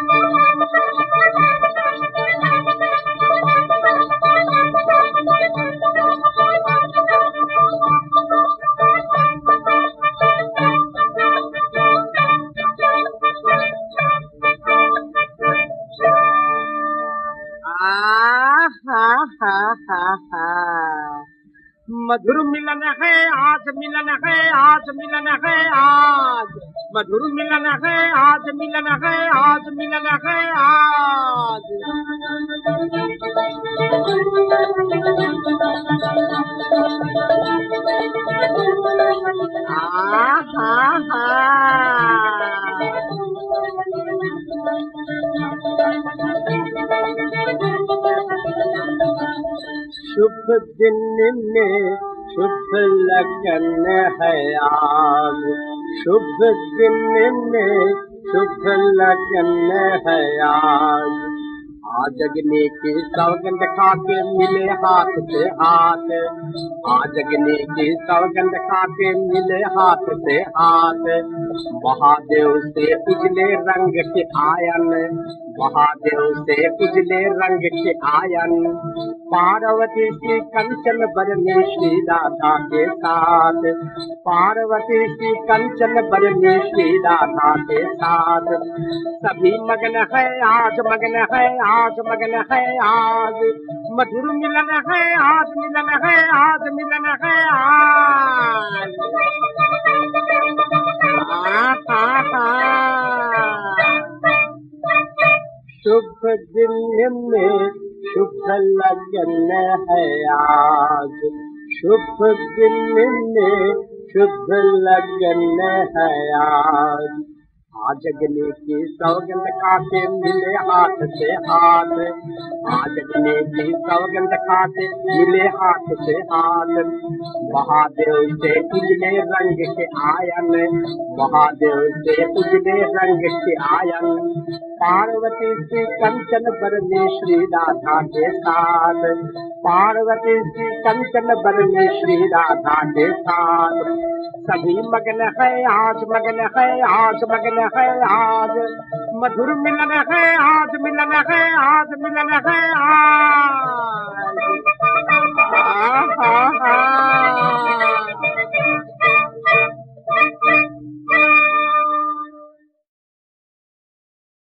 मधुर मिलन है आज, मिलन है आज, मिलन है आज, मधुर मिलन है आज, मिलन है आज, मिलन है आज। शुभ दिन में शुभ लगन है आज, शुभ दिन में शुभ लगन है आज। आज अग्नि की सौगंध खा के मिले हाथ से हाथ, आज अग्नि की सौगंध खा के मिले हाथ से हाथ। महादेव से उजले रंग के आयन, महादेव से उजले रंग के आयन। पार्वती की कंचन बरनी श्री राधा के साथ, पार्वती की कंचन बरनी श्री राधा के साथ। सभी मगन है आज, मगन है आज, मगन है आज, मधुर मिलन है आज, मिलन है आज, मिलन है आज। शुभ दिन में शुभ लगन है आज, शुभ दिन में शुभ लगन है आज। आज अग्नि की सौगंध खा के मिले हाथ से हाथ, आज अग्नि की सौगंध खा के मिले हाथ से हाथ। महादेव से उजले रंग के आयन, महादेव से उजले रंग के आयन। पार्वती की कंचन बरनी श्री राधा के साथ, पार्वती की कंचन बरनी श्री राधा के साथ। सभी मगन है आज, मगन है आज, मगन है आज, मधुर मिलन है आज, मिलन है आज, मिलन है आज।